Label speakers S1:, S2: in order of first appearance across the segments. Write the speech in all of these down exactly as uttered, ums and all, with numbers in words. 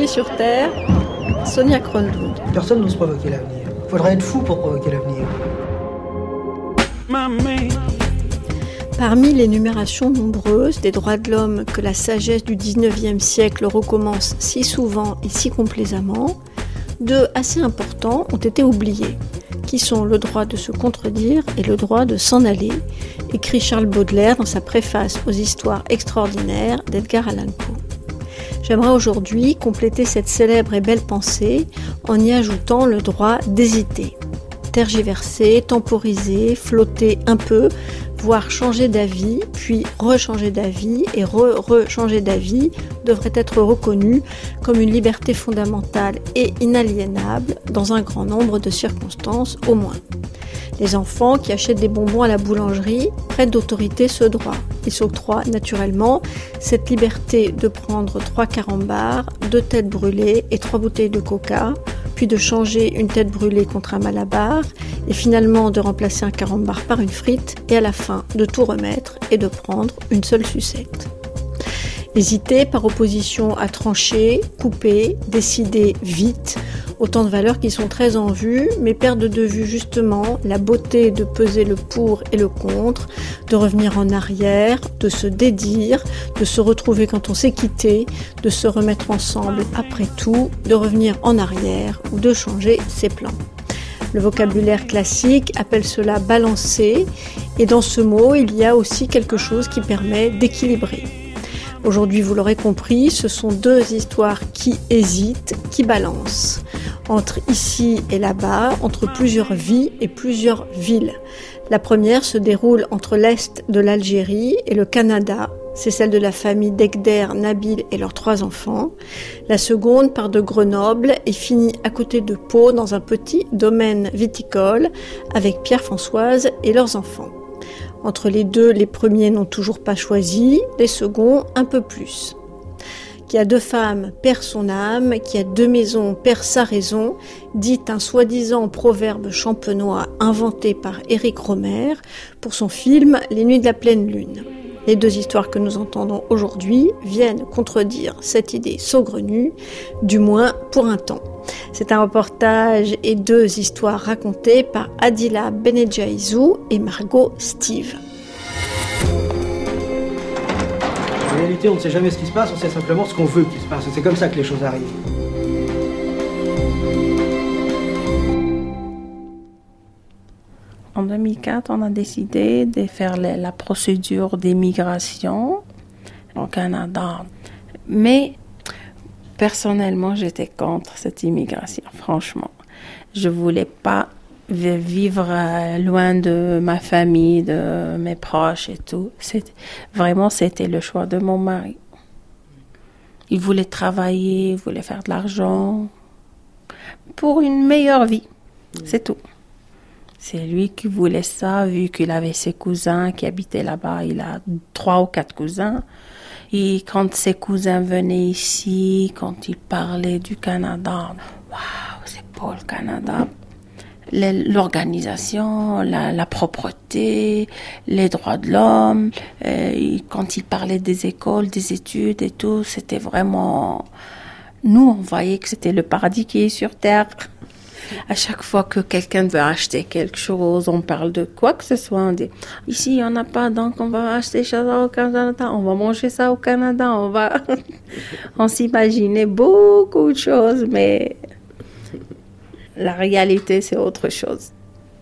S1: sur Terre, Sonia Kronlund.
S2: Personne n'ose provoquer l'avenir. Il faudrait être fou pour provoquer l'avenir.
S1: Parmi l'énumération nombreuse des droits de l'homme que la sagesse du dix-neuvième siècle recommence si souvent et si complaisamment, deux assez importants ont été oubliés, qui sont le droit de se contredire et le droit de s'en aller, écrit Charles Baudelaire dans sa préface aux histoires extraordinaires d'Edgar Allan Poe. J'aimerais aujourd'hui compléter cette célèbre et belle pensée en y ajoutant le droit d'hésiter. Tergiverser, temporiser, flotter un peu, voire changer d'avis, puis rechanger d'avis et re-rechanger d'avis devrait être reconnu comme une liberté fondamentale et inaliénable dans un grand nombre de circonstances au moins. Les enfants qui achètent des bonbons à la boulangerie prêtent d'autorité ce droit. Ils s'octroient naturellement cette liberté de prendre trois carambars, deux têtes brûlées et trois bouteilles de coca, puis de changer une tête brûlée contre un malabar, et finalement de remplacer un carambar par une frite, et à la fin de tout remettre et de prendre une seule sucette. Hésiter par opposition à trancher, couper, décider vite, autant de valeurs qui sont très en vue, mais perdent de vue justement la beauté de peser le pour et le contre, de revenir en arrière, de se dédire, de se retrouver quand on s'est quitté, de se remettre ensemble après tout, de revenir en arrière ou de changer ses plans. Le vocabulaire classique appelle cela balancer, et dans ce mot, il y a aussi quelque chose qui permet d'équilibrer. Aujourd'hui, vous l'aurez compris, ce sont deux histoires qui hésitent, qui balancent. Entre ici et là-bas, entre plusieurs vies et plusieurs villes. La première se déroule entre l'est de l'Algérie et le Canada. C'est celle de la famille Degder, Nabil et leurs trois enfants. La seconde part de Grenoble et finit à côté de Pau dans un petit domaine viticole avec Pierre-Françoise et leurs enfants. Entre les deux, les premiers n'ont toujours pas choisi, les seconds un peu plus. Qui a deux femmes perd son âme, qui a deux maisons perd sa raison, dit un soi-disant proverbe champenois inventé par Éric Rohmer pour son film Les Nuits de la pleine lune. Les deux histoires que nous entendons aujourd'hui viennent contredire cette idée saugrenue, du moins pour un temps. C'est un reportage et deux histoires racontées par Adila Benejaizou et Margot Steve.
S2: En réalité, on ne sait jamais ce qui se passe, on sait simplement ce qu'on veut qu'il se passe. C'est comme ça que les choses arrivent.
S3: En deux mille quatre, on a décidé de faire la procédure d'immigration au Canada. Mais personnellement, j'étais contre cette immigration, franchement. Je ne voulais pas vivre loin de ma famille, de mes proches et tout. C'était, vraiment, c'était le choix de mon mari. Il voulait travailler, il voulait faire de l'argent pour une meilleure vie, c'est tout. C'est lui qui voulait ça, vu qu'il avait ses cousins qui habitaient là-bas. Il a trois ou quatre cousins. Et quand ses cousins venaient ici, quand ils parlaient du Canada, waouh, c'est beau le Canada. L'organisation, la, la propreté, les droits de l'homme. Euh, quand ils parlaient des écoles, des études et tout, c'était vraiment... Nous, on voyait que c'était le paradis qui est sur Terre. À chaque fois que quelqu'un veut acheter quelque chose, on parle de quoi que ce soit. On dit, ici, il n'y en a pas, donc on va acheter ça au Canada, on va manger ça au Canada, on va... on s'imaginait beaucoup de choses, mais la réalité, c'est autre chose.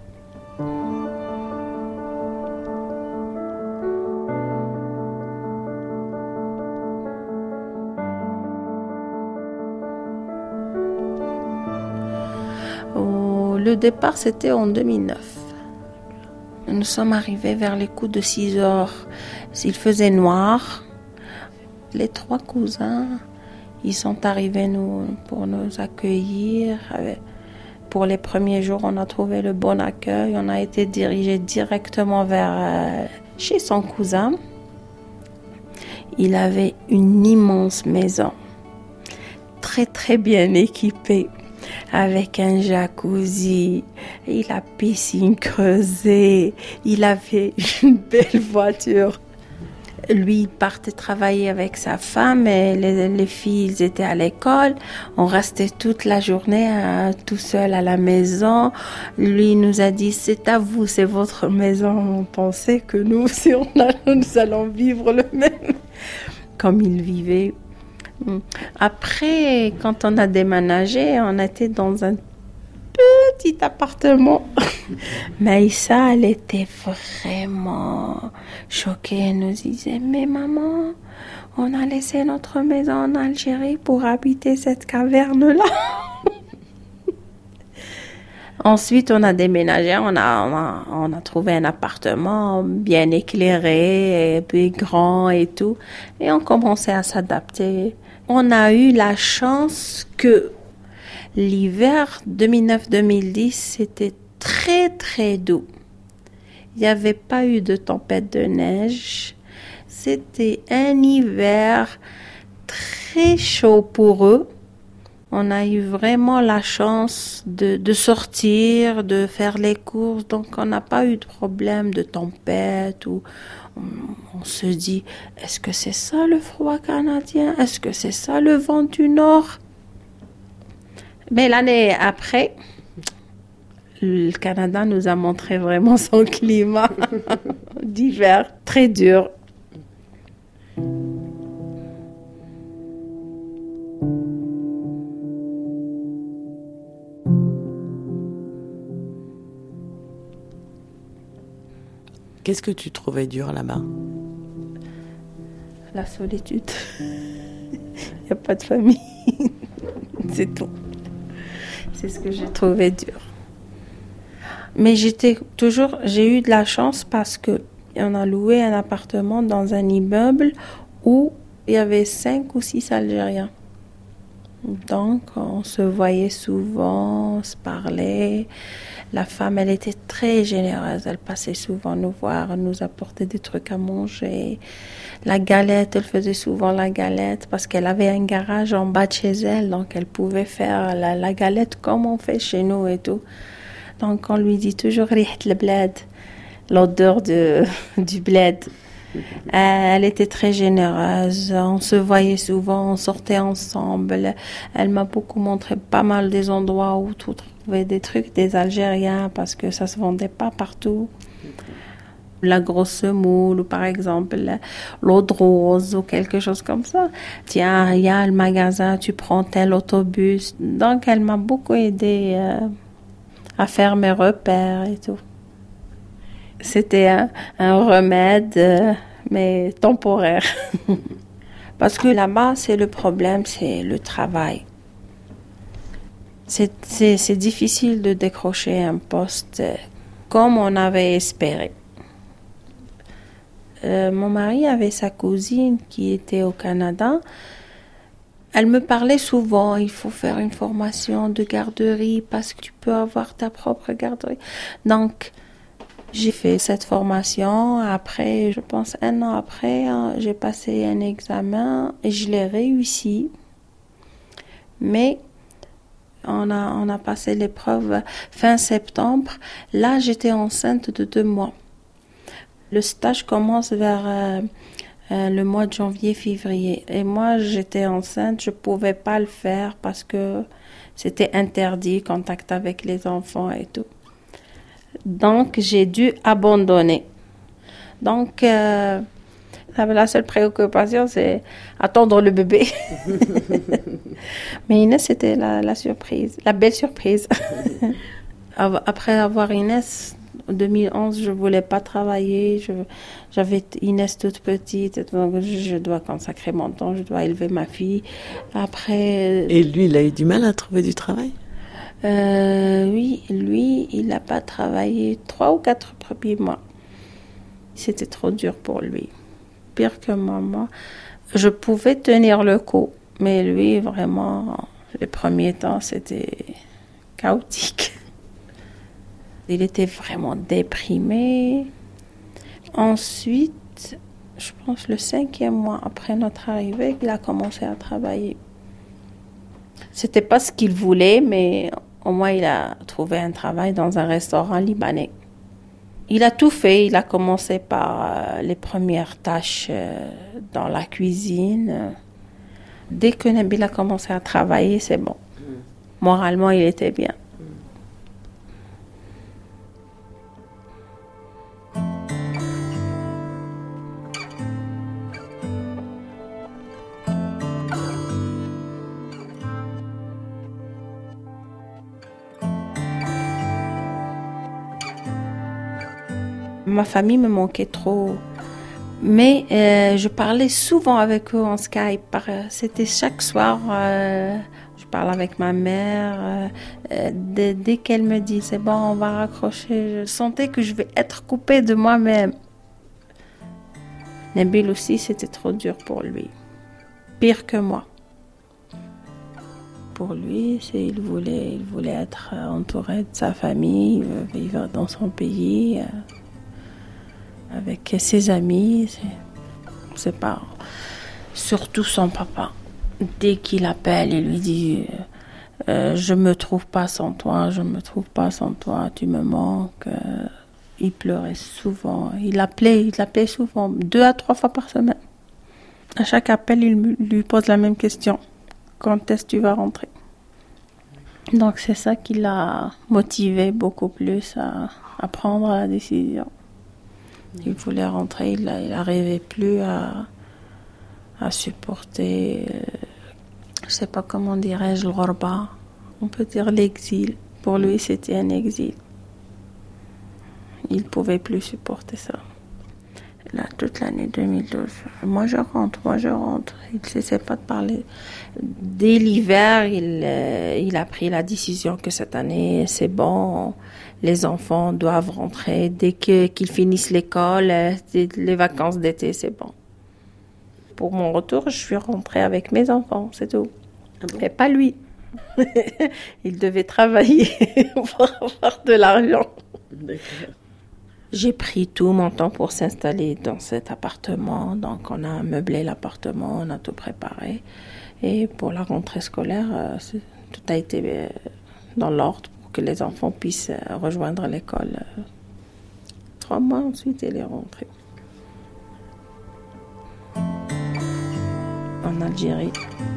S3: Le départ, c'était en deux mille neuf. Nous sommes arrivés vers les coups de six heures. Il faisait noir. Les trois cousins, ils sont arrivés nous, pour nous accueillir. Pour les premiers jours, on a trouvé le bon accueil. On a été dirigés directement vers euh, chez son cousin. Il avait une immense maison, très très bien équipée, avec un jacuzzi, il a piscine creusée, il avait une belle voiture. Lui, il partait travailler avec sa femme et les, les filles ils étaient à l'école. On restait toute la journée euh, tout seul à la maison. Lui il nous a dit, c'est à vous, c'est votre maison. On pensait que nous, si on a, nous allons vivre le même, comme il vivait. Après, quand on a déménagé, on était dans un petit appartement. Maïssa, elle était vraiment choquée. Elle nous disait, mais maman, on a laissé notre maison en Algérie pour habiter cette caverne-là. Ensuite, on a déménagé, on a, on a, on a trouvé un appartement bien éclairé, et puis grand et tout. Et on commençait à s'adapter. On a eu la chance que l'hiver deux mille neuf deux mille dix, c'était très très doux. Il n'y avait pas eu de tempête de neige. C'était un hiver très chaud pour eux. On a eu vraiment la chance de, de sortir, de faire les courses. Donc, on n'a pas eu de problème de tempête. Ou on, on se dit, est-ce que c'est ça le froid canadien? Est-ce que c'est ça le vent du nord? Mais l'année après, le Canada nous a montré vraiment son climat d'hiver très dur.
S4: Qu'est-ce que tu trouvais dur là-bas?
S3: La solitude. Il n'y a pas de famille. C'est tout. C'est ce que j'ai trouvé dur. Mais j'étais toujours, j'ai eu de la chance parce que on a loué un appartement dans un immeuble où il y avait cinq ou six Algériens. Donc, on se voyait souvent, on se parlait. La femme, elle était très généreuse. Elle passait souvent nous voir, elle nous apportait des trucs à manger. La galette, elle faisait souvent la galette parce qu'elle avait un garage en bas de chez elle. Donc, elle pouvait faire la, la galette comme on fait chez nous et tout. Donc, on lui dit toujours « riht le bled », l'odeur de, du bled. Elle était très généreuse, on se voyait souvent, on sortait ensemble. Elle m'a beaucoup montré pas mal des endroits où tu trouvais des trucs des Algériens parce que ça se vendait pas partout. La grosse semoule, ou par exemple l'eau de rose ou quelque chose comme ça. Tiens, il y a le magasin, tu prends tel autobus. Donc elle m'a beaucoup aidée euh, à faire mes repères et tout. C'était un, un remède, euh, mais temporaire. Parce que là-bas, c'est le problème, c'est le travail. C'est, c'est, c'est difficile de décrocher un poste comme on avait espéré. Euh, mon mari avait sa cousine qui était au Canada. Elle me parlait souvent, il faut faire une formation de garderie parce que tu peux avoir ta propre garderie. Donc, j'ai fait cette formation. Après, je pense un an après, j'ai passé un examen et je l'ai réussi. Mais on a, on a passé l'épreuve fin septembre. Là, j'étais enceinte de deux mois. Le stage commence vers euh, euh, le mois de janvier-février. Et moi, j'étais enceinte, je ne pouvais pas le faire parce que c'était interdit, contact avec les enfants et tout. Donc, j'ai dû abandonner. Donc, euh, la seule préoccupation, c'est attendre le bébé. Mais Inès, c'était la, la surprise, la belle surprise. Après avoir Inès, en deux mille onze, je ne voulais pas travailler. Je, j'avais Inès toute petite, donc je, je dois consacrer mon temps, je dois élever ma fille. Après...
S4: Et lui, il a eu du mal à trouver du travail?
S3: Euh, oui, lui, il n'a pas travaillé trois ou quatre premiers mois. C'était trop dur pour lui. Pire que maman. Je pouvais tenir le coup, mais lui, vraiment, les premiers temps, c'était chaotique. Il était vraiment déprimé. Ensuite, je pense le cinquième mois après notre arrivée, il a commencé à travailler. C'était pas ce qu'il voulait, mais au moins il a trouvé un travail dans un restaurant libanais. Il a tout fait. Il a commencé par euh, les premières tâches euh, dans la cuisine. Dès que Nabil a commencé à travailler, c'est bon. Mm. Moralement, il était bien. Ma famille me manquait trop. Mais euh, je parlais souvent avec eux en Skype. C'était chaque soir, euh, je parlais avec ma mère. Euh, dès, dès qu'elle me dit, c'est bon, on va raccrocher, je sentais que je vais être coupée de moi-même. Nabil aussi, c'était trop dur pour lui. Pire que moi. Pour lui, c'est, il, voulait, il voulait être entouré de sa famille, vivre dans son pays. Euh, avec ses amis, c'est, c'est pas... Surtout son papa. Dès qu'il appelle, il lui dit euh, « Je me trouve pas sans toi, je me trouve pas sans toi, tu me manques. » Il pleurait souvent. Il appelait, il l'appelait souvent, deux à trois fois par semaine. À chaque appel, il lui pose la même question. « Quand est-ce que tu vas rentrer ?» Donc c'est ça qui l'a motivé beaucoup plus à, à prendre la décision. Il voulait rentrer, il n'arrivait plus à, à supporter, euh, je ne sais pas comment dirais-je, le ghorba. On peut dire l'exil. Pour lui, c'était un exil. Il ne pouvait plus supporter ça. Là, toute l'année deux mille douze, moi je rentre, moi je rentre. Il ne cessait pas de parler. Dès l'hiver, il, euh, il a pris la décision que cette année, c'est bon. Les enfants doivent rentrer dès que, qu'ils finissent l'école, les vacances d'été, c'est bon. Pour mon retour, je suis rentrée avec mes enfants, c'est tout. Ah bon? Et pas lui. Il devait travailler pour avoir de l'argent. D'accord. J'ai pris tout mon temps pour s'installer dans cet appartement. Donc, on a meublé l'appartement, on a tout préparé. Et pour la rentrée scolaire, tout a été dans l'ordre. Que les enfants puissent rejoindre l'école. Trois mois ensuite, elle est rentrée. En Algérie.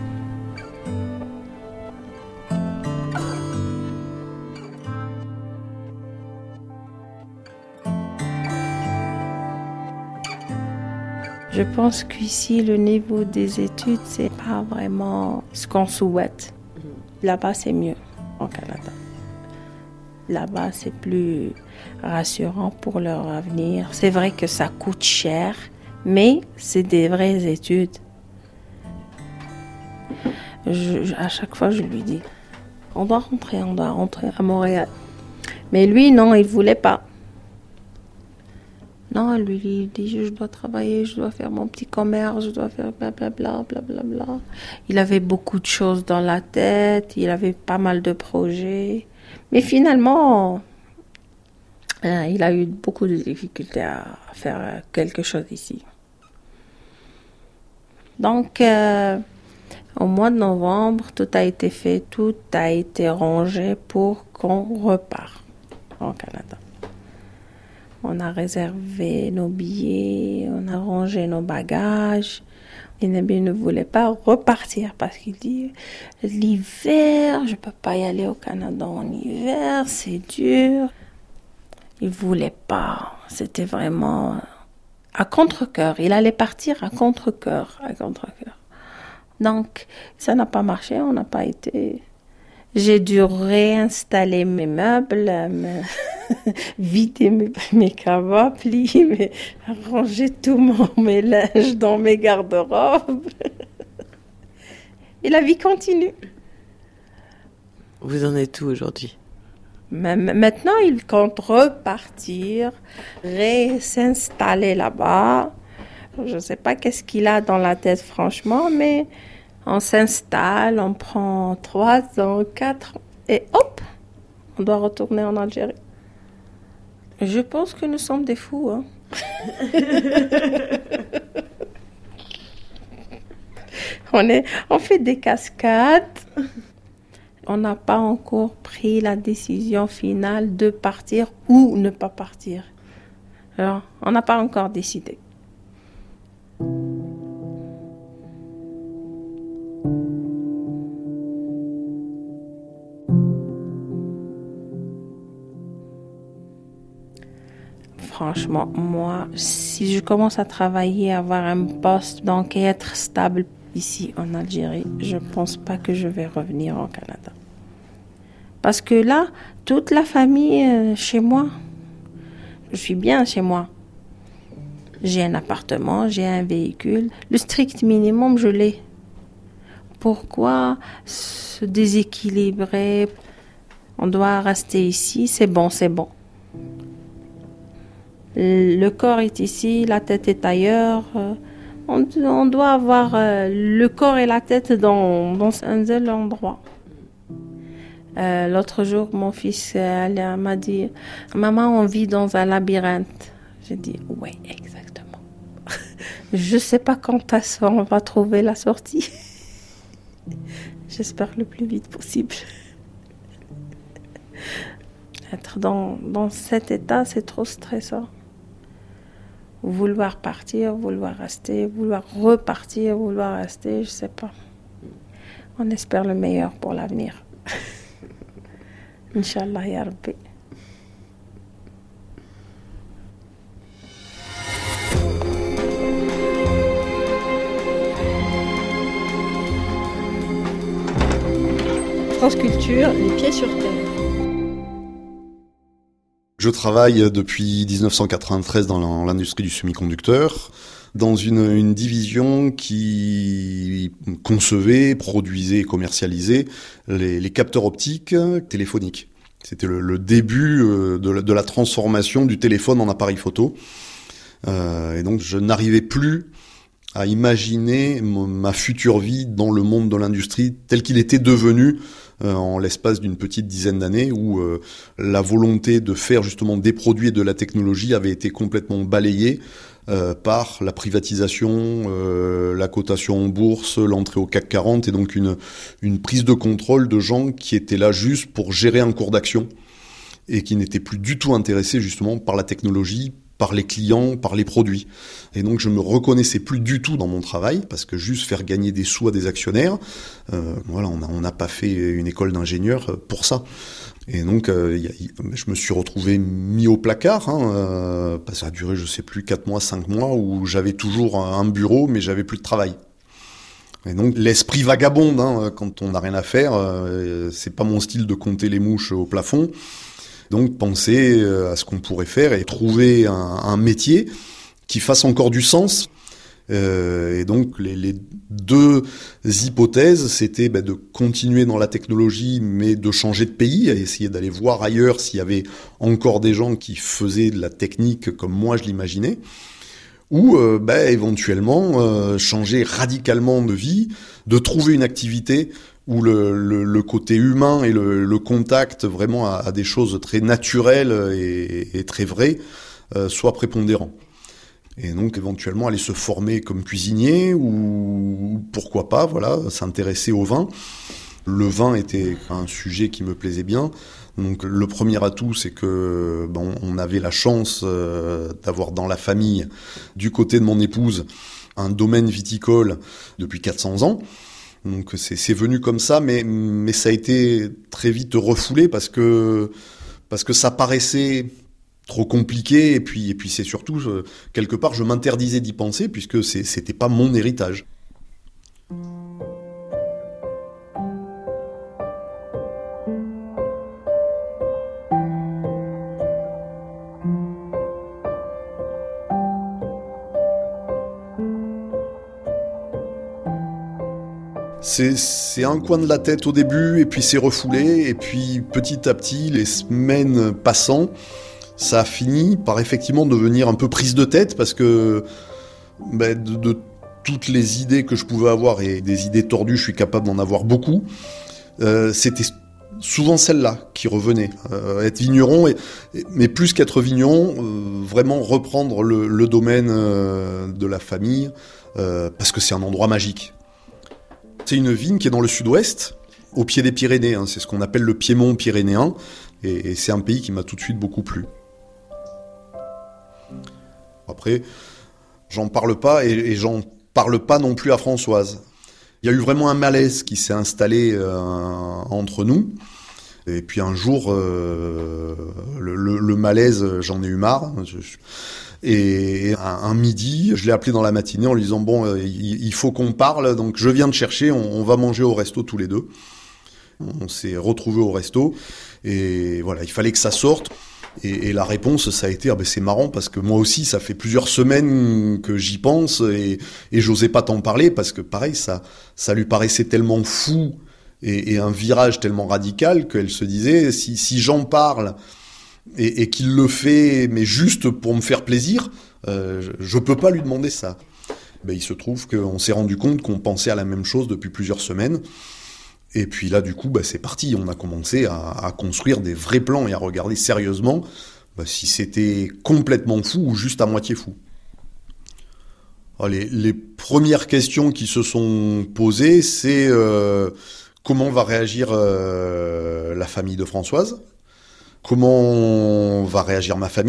S3: Je pense qu'ici, le niveau des études, c'est pas vraiment ce qu'on souhaite. Là-bas, c'est mieux, au Canada. Là-bas, c'est plus rassurant pour leur avenir. C'est vrai que ça coûte cher, mais c'est des vraies études. Je, je, à chaque fois, je lui dis, on doit rentrer, on doit rentrer à Montréal. Mais lui, non, il ne voulait pas. Non, lui, il dit, je dois travailler, je dois faire mon petit commerce, je dois faire blablabla, blablabla. Il avait beaucoup de choses dans la tête, il avait pas mal de projets. Mais finalement, euh, il a eu beaucoup de difficultés à faire quelque chose ici. Donc, euh, au mois de novembre, tout a été fait, tout a été rangé pour qu'on repart au Canada. On a réservé nos billets, on a rangé nos bagages. Et Nabil ne voulait pas repartir parce qu'il dit « L'hiver, je ne peux pas y aller au Canada en hiver, c'est dur. » Il ne voulait pas. C'était vraiment à contre-cœur. Il allait partir à contre-cœur, à contre-cœur. Donc, ça n'a pas marché, on n'a pas été... J'ai dû réinstaller mes meubles, me vider mes, mes cavaplis, mais ranger tout mon, mes linges dans mes garde-robes. Et la vie continue.
S4: Vous en êtes où aujourd'hui?
S3: Maintenant, il compte repartir, s'installer là-bas. Je ne sais pas qu'est-ce qu'il a dans la tête, franchement, mais... On s'installe, on prend trois ans, quatre ans, et hop, on doit retourner en Algérie. Je pense que nous sommes des fous. Hein. on, est, on fait des cascades. On n'a pas encore pris la décision finale de partir ou ne pas partir. Alors, on n'a pas encore décidé. Franchement, moi, si je commence à travailler, avoir un poste d'enquête stable ici en Algérie, je ne pense pas que je vais revenir au Canada. Parce que là, toute la famille est chez moi. Je suis bien chez moi. J'ai un appartement, j'ai un véhicule. Le strict minimum, je l'ai. Pourquoi se déséquilibrer? On doit rester ici, c'est bon, c'est bon. Le corps est ici, la tête est ailleurs. On, on doit avoir le corps et la tête dans, dans un seul endroit. Euh, l'autre jour, mon fils elle, m'a dit « Maman, on vit dans un labyrinthe. » J'ai dit « Oui, exactement. Je ne sais pas quand on va trouver la sortie. J'espère le plus vite possible. » Être dans, dans cet état, c'est trop stressant. Vouloir partir, vouloir rester, vouloir repartir, vouloir rester, je sais pas. On espère le meilleur pour l'avenir. Inch'Allah, ya Rabbi.
S1: France Culture, les pieds sur terre.
S5: Je travaille depuis dix-neuf cent quatre-vingt-treize dans l'industrie du semi-conducteur, dans une, une division qui concevait, produisait et commercialisait les, les capteurs optiques téléphoniques. C'était le, le début de la, de la transformation du téléphone en appareil photo. Euh, et donc je n'arrivais plus à imaginer ma future vie dans le monde de l'industrie tel qu'il était devenu euh, en l'espace d'une petite dizaine d'années, où euh, la volonté de faire justement des produits et de la technologie avait été complètement balayée euh, par la privatisation, euh, la cotation en bourse, l'entrée au C A C quarante, et donc une, une prise de contrôle de gens qui étaient là juste pour gérer un cours d'action et qui n'étaient plus du tout intéressés justement par la technologie, par les clients, par les produits. Et donc je me reconnaissais plus du tout dans mon travail, parce que juste faire gagner des sous à des actionnaires, euh, voilà, on n'a on n'a pas fait une école d'ingénieur pour ça. Et donc euh, y a, y, je me suis retrouvé mis au placard, hein, euh, ça a duré je sais plus quatre mois, cinq mois, où j'avais toujours un bureau, mais j'avais plus de travail. Et donc l'esprit vagabonde, hein, quand on n'a rien à faire, euh, c'est pas mon style de compter les mouches au plafond. Donc penser à ce qu'on pourrait faire et trouver un, un métier qui fasse encore du sens. Euh, et donc les, les deux hypothèses, c'était bah, de continuer dans la technologie, mais de changer de pays, à essayer d'aller voir ailleurs s'il y avait encore des gens qui faisaient de la technique comme moi je l'imaginais, ou euh, bah, éventuellement euh, changer radicalement de vie, de trouver une activité où le, le, le côté humain et le, le contact vraiment à, à des choses très naturelles et, et très vraies euh, soit prépondérant. Et donc éventuellement aller se former comme cuisinier, ou pourquoi pas, voilà, s'intéresser au vin. Le vin était un sujet qui me plaisait bien. Donc le premier atout, c'est que bon, on avait la chance euh, d'avoir dans la famille, du côté de mon épouse, un domaine viticole depuis quatre cents ans. Donc c'est, c'est venu comme ça, mais, mais ça a été très vite refoulé parce que, parce que ça paraissait trop compliqué, et puis, et puis c'est surtout, je, quelque part, je m'interdisais d'y penser puisque c'est, c'était pas mon héritage. C'est, c'est un coin de la tête au début, et puis c'est refoulé, et puis petit à petit, les semaines passant, ça a fini par effectivement devenir un peu prise de tête, parce que ben, de, de toutes les idées que je pouvais avoir, et des idées tordues, je suis capable d'en avoir beaucoup, euh, c'était souvent celle-là qui revenait. Euh, être vigneron, et, et, mais plus qu'être vigneron, euh, vraiment reprendre le, le domaine euh, de la famille, euh, parce que c'est un endroit magique. C'est une vigne qui est dans le sud-ouest, au pied des Pyrénées, hein, c'est ce qu'on appelle le Piémont pyrénéen, et, et c'est un pays qui m'a tout de suite beaucoup plu. après, j'en parle pas et, et j'en parle pas non plus à Françoise. Il y a eu vraiment un malaise qui s'est installé euh, entre nous. Et puis un jour, euh, le, le, le malaise, j'en ai eu marre. Je, je, et un, un midi, je l'ai appelé dans la matinée en lui disant « Bon, euh, il, il faut qu'on parle, donc je viens te chercher, on, on va manger au resto tous les deux. » On s'est retrouvés au resto et voilà, il fallait que ça sorte. Et, et la réponse, ça a été ah ben c'est marrant parce que moi aussi, ça fait plusieurs semaines que j'y pense et, et j'osais pas t'en parler parce que pareil, ça, ça lui paraissait tellement fou et, et un virage tellement radical qu'elle se disait si, si j'en parle et, et qu'il le fait, mais juste pour me faire plaisir, euh, je, je peux pas lui demander ça. Ben, il se trouve qu'on s'est rendu compte qu'on pensait à la même chose depuis plusieurs semaines. Et puis là, du coup, bah, c'est parti. On a commencé à, à construire des vrais plans et à regarder sérieusement bah, si c'était complètement fou ou juste à moitié fou. Alors, les, les premières questions qui se sont posées, c'est euh, comment va réagir euh, la famille de Françoise ? Comment va réagir ma famille ?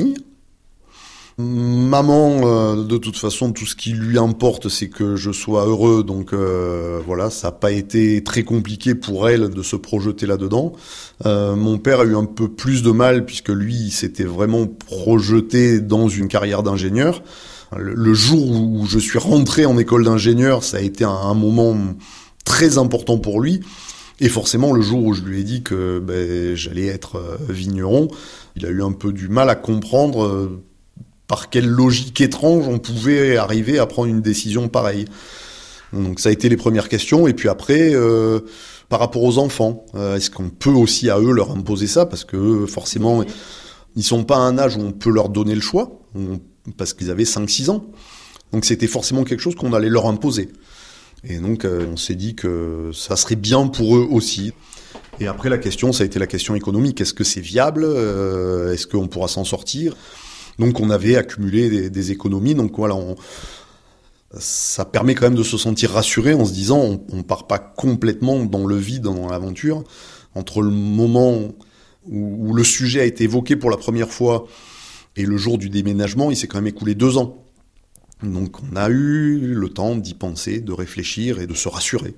S5: Maman, euh, de toute façon, tout ce qui lui importe, c'est que je sois heureux. Donc euh, voilà, ça n'a pas été très compliqué pour elle de se projeter là-dedans. Euh, mon père a eu un peu plus de mal puisque lui, il s'était vraiment projeté dans une carrière d'ingénieur. Le, le jour où je suis rentré en école d'ingénieur, ça a été un, un moment très important pour lui. Et forcément, le jour où je lui ai dit que ben, j'allais être euh, vigneron, il a eu un peu du mal à comprendre euh, par quelle logique étrange on pouvait arriver à prendre une décision pareille. Donc ça a été les premières questions. Et puis après, euh, par rapport aux enfants, euh, est-ce qu'on peut aussi à eux leur imposer ça ? Parce que forcément, ils sont pas à un âge où on peut leur donner le choix, on, parce qu'ils avaient cinq six ans. Donc c'était forcément quelque chose qu'on allait leur imposer. Et donc euh, on s'est dit que ça serait bien pour eux aussi. Et après la question, ça a été la question économique. Est-ce que c'est viable ? euh, Est-ce qu'on pourra s'en sortir ? Donc on avait accumulé des, des économies, donc voilà, on, ça permet quand même de se sentir rassuré en se disant on, on part pas complètement dans le vide dans l'aventure. Entre le moment où, où le sujet a été évoqué pour la première fois et le jour du déménagement, il s'est quand même écoulé deux ans. Donc on a eu le temps d'y penser, de réfléchir et de se rassurer.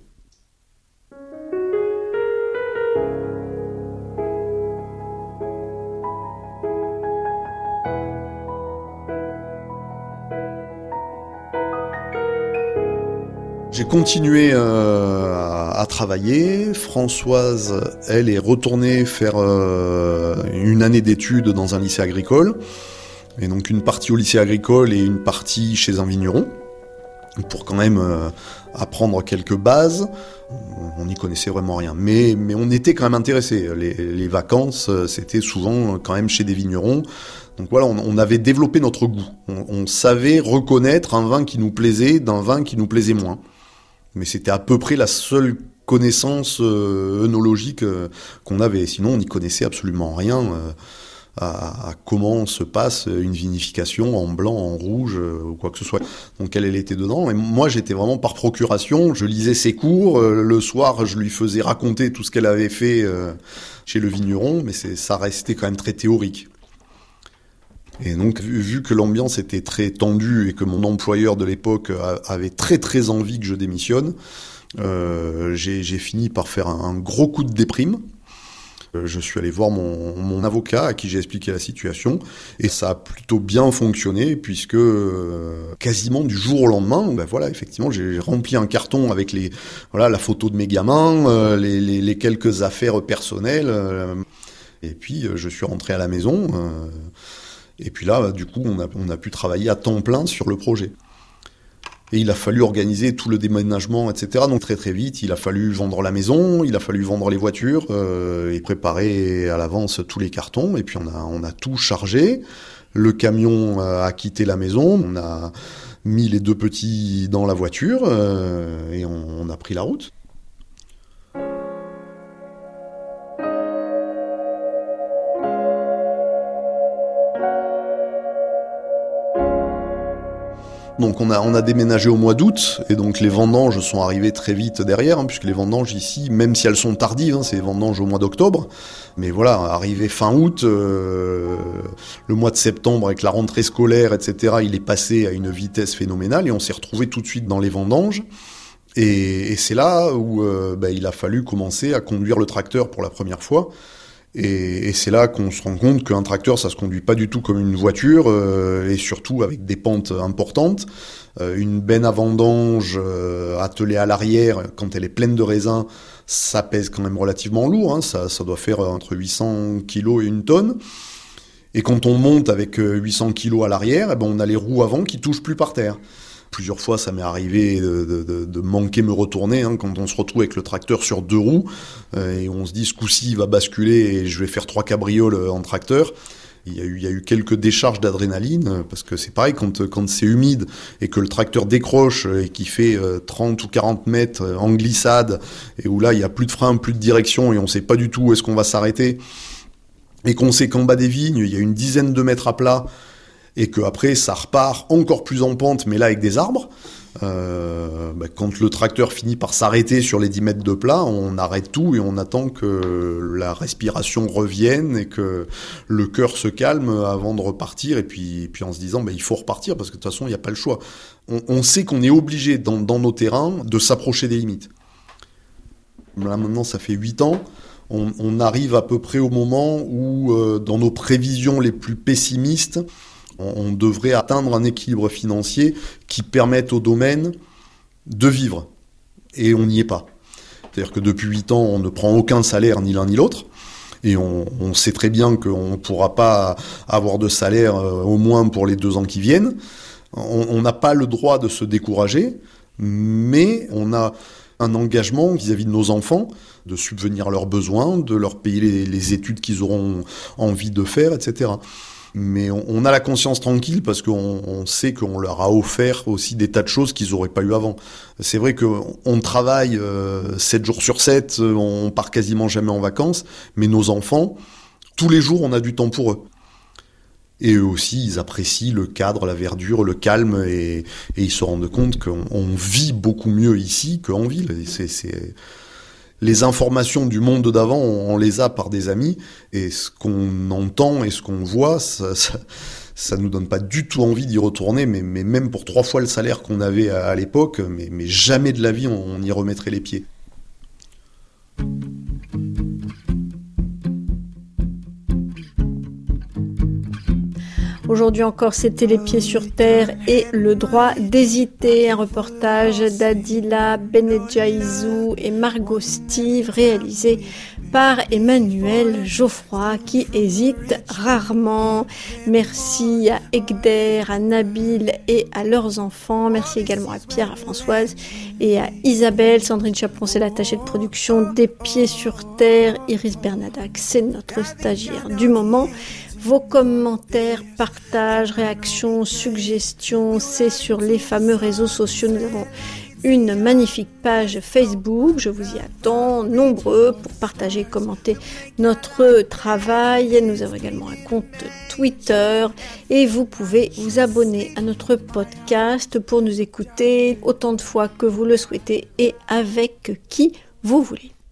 S5: J'ai continué euh, à, à travailler. Françoise, elle, est retournée faire euh, une année d'études dans un lycée agricole. Et donc une partie au lycée agricole et une partie chez un vigneron. Pour quand même euh, apprendre quelques bases. On n'y connaissait vraiment rien. Mais, mais on était quand même intéressés. Les, les vacances, c'était souvent quand même chez des vignerons. Donc voilà, on, on avait développé notre goût. On, on savait reconnaître un vin qui nous plaisait d'un vin qui nous plaisait moins. Mais c'était à peu près la seule connaissance euh, œnologique euh, qu'on avait. Sinon, on n'y connaissait absolument rien euh, à, à comment se passe une vinification en blanc, en rouge euh, ou quoi que ce soit. Donc elle, elle était dedans. Et moi, j'étais vraiment par procuration. Je lisais ses cours. Euh, le soir, je lui faisais raconter tout ce qu'elle avait fait euh, chez le vigneron. Mais c'est, ça restait quand même très théorique. Et donc, vu, vu que l'ambiance était très tendue et que mon employeur de l'époque avait très très envie que je démissionne, euh, j'ai, j'ai fini par faire un, un gros coup de déprime. Euh, je suis allé voir mon, mon avocat à qui j'ai expliqué la situation et ça a plutôt bien fonctionné puisque euh, quasiment du jour au lendemain, ben voilà, effectivement, j'ai rempli un carton avec les voilà la photo de mes gamins, euh, les, les, les quelques affaires personnelles euh, et puis euh, je suis rentré à la maison. Euh, Et puis là, du coup, on a, on a pu travailler à temps plein sur le projet. Et il a fallu organiser tout le déménagement, et cetera. Donc très très vite, il a fallu vendre la maison, il a fallu vendre les voitures euh, et préparer à l'avance tous les cartons. Et puis on a, on a tout chargé. Le camion a quitté la maison. On a mis les deux petits dans la voiture euh, et on, on a pris la route. Donc on a, on a déménagé au mois d'août, et donc les vendanges sont arrivées très vite derrière, hein, puisque les vendanges ici, même si elles sont tardives, hein, c'est les vendanges au mois d'octobre, mais voilà, arrivé fin août, euh, le mois de septembre avec la rentrée scolaire, et cetera, il est passé à une vitesse phénoménale, et on s'est retrouvé tout de suite dans les vendanges. Et, et c'est là où euh, bah, il a fallu commencer à conduire le tracteur pour la première fois. Et, et c'est là qu'on se rend compte qu'un tracteur, ça se conduit pas du tout comme une voiture, euh, et surtout avec des pentes importantes. Euh, une benne à vendange euh, attelée à l'arrière, quand elle est pleine de raisin, ça pèse quand même relativement lourd. Hein, ça, ça doit faire entre huit cents kilos et une tonne. Et quand on monte avec huit cents kilos à l'arrière, eh ben on a les roues avant qui touchent plus par terre. Plusieurs fois, ça m'est arrivé de, de, de manquer me retourner, hein, quand on se retrouve avec le tracteur sur deux roues, euh, et on se dit, ce coup-ci, il va basculer et je vais faire trois cabrioles en tracteur. Il y a eu, il y a eu quelques décharges d'adrénaline, parce que c'est pareil, quand, quand c'est humide et que le tracteur décroche et qu'il fait trente ou quarante mètres en glissade, et où là, il n'y a plus de frein, plus de direction, et on ne sait pas du tout où est-ce qu'on va s'arrêter, et qu'on sait qu'en bas des vignes, il y a une dizaine de mètres à plat, et qu'après ça repart encore plus en pente, mais là avec des arbres, euh, bah, quand le tracteur finit par s'arrêter sur les dix mètres de plat, on arrête tout et on attend que la respiration revienne et que le cœur se calme avant de repartir, et puis, puis en se disant bah, il faut repartir parce que de toute façon il n'y a pas le choix. On, on sait qu'on est obligé dans, dans nos terrains de s'approcher des limites. Là maintenant ça fait huit ans, on, on arrive à peu près au moment où euh, dans nos prévisions les plus pessimistes, on devrait atteindre un équilibre financier qui permette au domaine de vivre. Et on n'y est pas. C'est-à-dire que depuis huit ans, on ne prend aucun salaire, ni l'un ni l'autre. Et on, on sait très bien qu'on ne pourra pas avoir de salaire euh, au moins pour les deux ans qui viennent. On n'a pas le droit de se décourager, mais on a un engagement vis-à-vis de nos enfants, de subvenir à leurs besoins, de leur payer les, les études qu'ils auront envie de faire, et cetera. Mais on, on a la conscience tranquille parce qu'on on sait qu'on leur a offert aussi des tas de choses qu'ils n'auraient pas eu avant. C'est vrai qu'on on travaille euh, sept jours sur sept, on part quasiment jamais en vacances, mais nos enfants, tous les jours, on a du temps pour eux. Et eux aussi, ils apprécient le cadre, la verdure, le calme, et, et ils se rendent compte qu'on on vit beaucoup mieux ici qu'en ville. Et c'est... c'est Les informations du monde d'avant, on les a par des amis, et ce qu'on entend et ce qu'on voit, ça, ça, ça nous donne pas du tout envie d'y retourner, mais, mais même pour trois fois le salaire qu'on avait à, à l'époque, mais, mais jamais de la vie on, on y remettrait les pieds.
S1: Aujourd'hui encore, c'était Les Pieds sur Terre et le droit d'hésiter. Un reportage d'Adila Benedjaïzou et Margot Steve, réalisé par Emmanuel Geoffroy, qui hésite rarement. Merci à Egder, à Nabil et à leurs enfants. Merci également à Pierre, à Françoise et à Isabelle. Sandrine Chaperon, c'est l'attachée de production des Pieds sur Terre. Iris Bernadac, c'est notre stagiaire du moment. Vos commentaires, partages, réactions, suggestions, c'est sur les fameux réseaux sociaux. Nous avons une magnifique page Facebook. Je vous y attends, nombreux, pour partager, commenter notre travail. Nous avons également un compte Twitter et vous pouvez vous abonner à notre podcast pour nous écouter autant de fois que vous le souhaitez et avec qui vous voulez.